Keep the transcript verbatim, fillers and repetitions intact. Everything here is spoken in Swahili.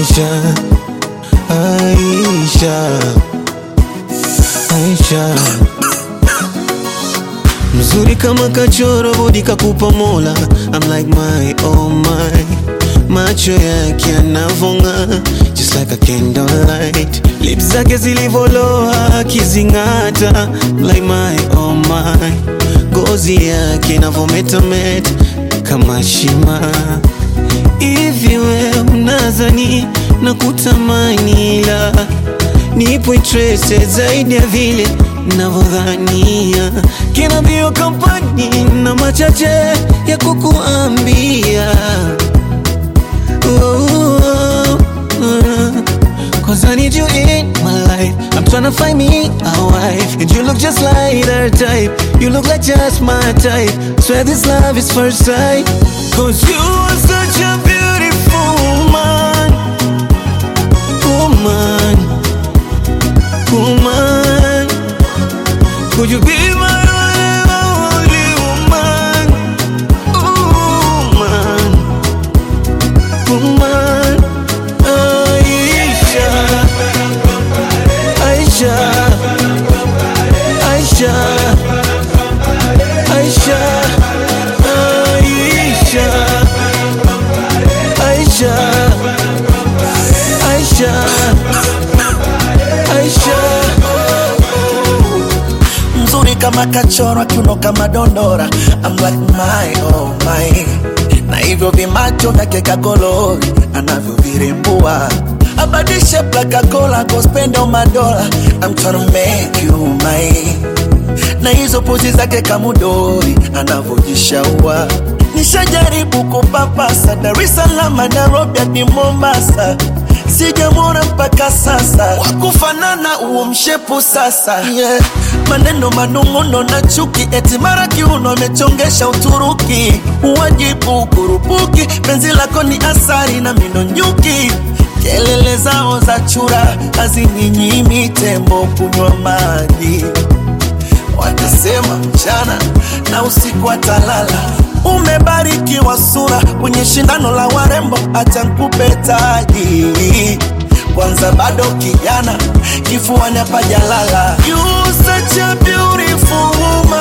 Aisha, Aisha, Aisha. Mzuri kama kachoro, body kakupa Mola. I'm like my, oh my. Macho yake yanavonga, just like a candlelight. Lips zake zilivoloa kizingata, like my, oh my. Gozi yake inavometameta kama shima. Hivi we unazani na kutamani, la nipo interested zaidi ya vile navodhania. Can I be your company na machache ya kukuambia? Oh, oh, oh. Cause I need you in my life. I'm tryna find me a wife, and you look just like her type. You look like just my type. Swear this love is first sight. Cause you are such a beautiful woman. Woman, woman. Could you be my only woman? Woman, woman. Aisha, Aisha, Aisha, Aisha, Aisha, Aisha, Aisha, Aisha. Mzuri kama kachoro, kiuno kama dondora. I'm like my, oh my. Na hivyo vimacho vyake kakolori anavyovirembua. Abadishe plaka kola, go spend all my dollar. I'm tryna make you mine. Na hizo pozi zake kamudori anavyojishaua. Nishajaribu kupapasa Dar es Salaam, Nairobi hadi Mombasa. Sijamwona mpaka sasa wakufanana uo mshepu sasa, yeah. Maneno manunguno na chuki, eti mara kiuno amechongesha Uturuki. Uwajibu kurupuki, penzi lako ni asari na mino nyuki. Kelele zao za chura hazininyimi tembo kunywa maji. Watasema mchana na usiku atalala. Umebarikiwa sura kwenye shindano la warembo, acha nikupe taji. Kwanza bado kijana, kifuani hapajalala. You such a beautiful woman.